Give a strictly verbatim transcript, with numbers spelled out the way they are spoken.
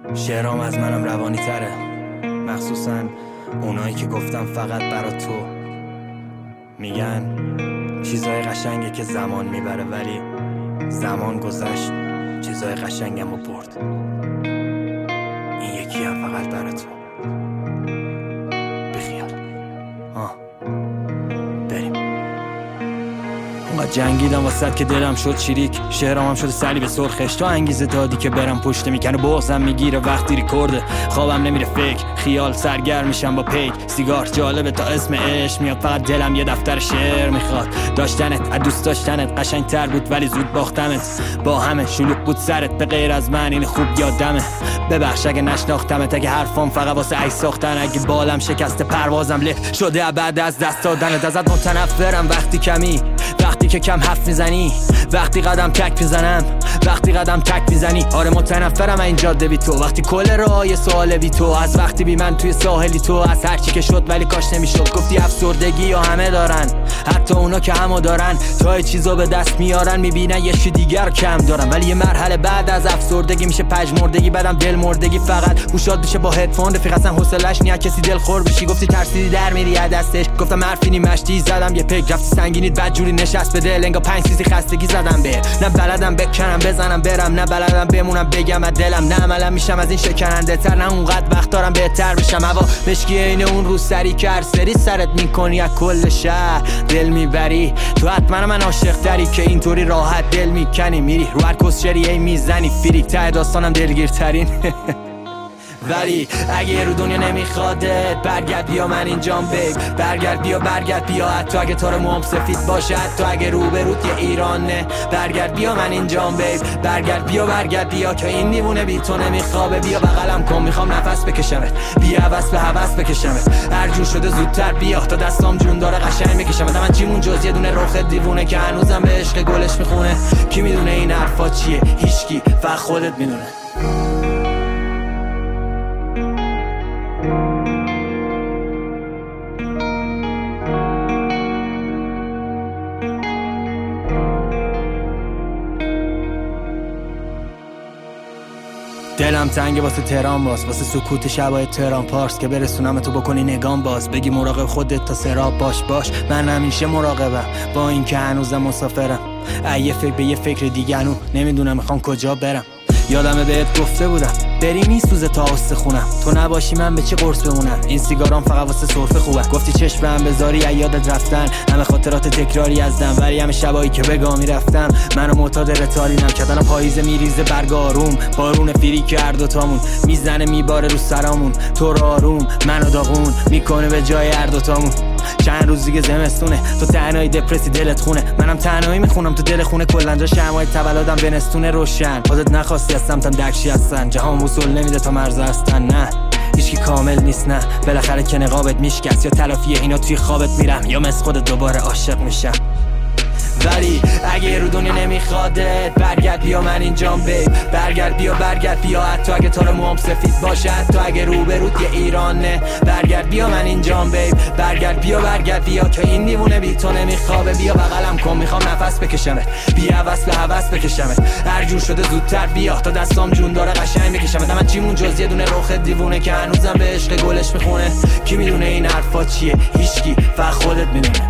شعرام از منم روانی تره، مخصوصا اونایی که گفتم فقط برا تو. میگن چیزای قشنگه که زمان میبره، ولی زمان گذشت چیزای قشنگم رو برد. این یکی هم فقط برا تو. بخیال آه بریم. اونقدر جنگیدم واسد که دلم شد چیریک، شعرام هم شده سلی به سرخش. تو انگیزه دادی که برم پشت میکنه، بغضم میگیره وقتی ریکورده. خوابم نمیره فکر خیال سرگرم میشم با پیک. سیگار جالبه تا اسم عشق میاد، فقط دلم یه دفتر شعر میخواد. داشتنت از دوست داشتنت قشنگ تر بود، ولی زود باختمت. با همه شلوغ بود سرت، به غیر از من این خوب یادمه. ببخش اگه نشناختمت، اگه حرفام فقط واسه عکس ساختن، اگه بالم شکسته پروازم له شده بعد از دست دادنت. ازت متنفرم وقتی کمی، وقتی که کم حرف میزنی، وقتی قدم تک میزنم، وقتی قدم تک میزنی. آره متنفرم این جاده بی تو، وقتی کل راه یه سوال بی تو. از وقتی بی من توی ساحلی تو، از هر چی که شد ولی کاش نمیشد. گفتی افسردگی یا همه دارن، حتی اونا که همو دارن. تا چیزا به دست میارن میبینن یه چی دیگر کم دارن، ولی یه مرحله بعد از افسردگی میشه پژمردگی، بعدم دل مردگی. فقط گوشات بشه با هدفون، رفیق اصلا حوصله‌اش نیا کسی دل خور بشی. گفتی ترسیدی در میری از دستش، گفتم حرفینی مشتی زدم یه پک. رفتی سنگینیت بعد جوری نشست به دل، انگار پنج سیسی خستگی زدم به. نه بلدم بکنم بزنم برم، نه بلدم بمونم بگم از دلم. نه عملم میشم از این شکننده تر، نه اونقدر وقت دارم بهتر بشم. هوا مشکی عین اون رو سری که هر سری سرت میکنی از کل شهر دل میبری. تو حتما من عاشق تری که اینطوری راحت دل میکنی، میری رو هر کسچری ای میزنی فریک. ته داستانم دلگیرترین ولی اگه رو دنیا نمیخوادت، برگرد بیا من اینجام بیب. برگرد بیا برگرد بیا، حتی اگه تار موام سفید باشه، حتی اگه رو بروت یه ایرانه. برگرد بیا من اینجام بیب. برگرد بیا برگرد بیا، که این دیوونه بی تو نمیخوابه. بیا بغلم کن میخوام نفس بکشمت، بیا حوس به حوس بکشمت. هر جور شده زودتر بیا تا دستام جون داره قشنگ میکشمت. من چیمون جز یه دونه رخ دیوونه که هنوزم به عشق گلش میخونه. کی میدونه این حرفا چیه؟ هیچکی، فقط خودت میدونه. دلم تنگه واسه تهران باز، واسه سکوت شبای تهران پارس، که برسونم تو بکنی نگام باز. بگی مراقب خودت تا سراب باش باش. من همیشه مراقبم با این که هنوزم مسافرم. یه فکر به یه فکر دیگه هنو نمیدونم میخوام کجا برم. یادمه بهت گفته بودم بری میسوزه تا آسته خونم، تو نباشی من به چه قرص بمونم. این سیگارام فقط واسه سرفه خوبه. گفتی چشم هم بذاری یادت رفتن، همه خاطرات تکراری ازدم. ولی همه شبایی که بگاه میرفتم منو معتاد رتالینم کردن. پاییز میریزه برگ آروم، بارون فریک هر دوتامون میزنه میباره رو سرامون. تو رو آروم منو داغون میکنه به جای هر دوتامون. چند روز دیگه زمستونه، تو تنهایی دپرسی دلت خونه. منم تنهایی میخونم تو دل خونه. کلا جا شمعای تولدم بنستونه روشن. خودت نخواستی از سمتم دکشی هستن، جهان وصول نمیده تا مرز هستن. نه هیچکی کامل نیست، نه بالاخره که نقابت میشکست. یا تلافی اینا توی خوابت میرم، یا مثل خودت دوباره عاشق میشم. ولی اگه رو دنیا نمیخوادت، برگرد بیا من اینجام بیب. برگرد بیا برگرد بیا، حتی اگه تار موام سفید باشه، حتی اگه رو بروت یه ایرانه. برگرد بیا من اینجام بیب. برگرد بیا برگرد بیا، که این دیوونه بی تو نمیخوابه. بیا بغلم کن میخوام نفس بکشمت، بیا حوس به حوس بکشمت. هر جور شده زودتر بیا تا دستام جون داره قشنگ بکشمت. من چیمون جز یه دونه رخ دیوونه که هنوزم به عشق گلش میخونه. کی میدونه این حرفا چیه؟ هیچکی، فقط خودت میدونه.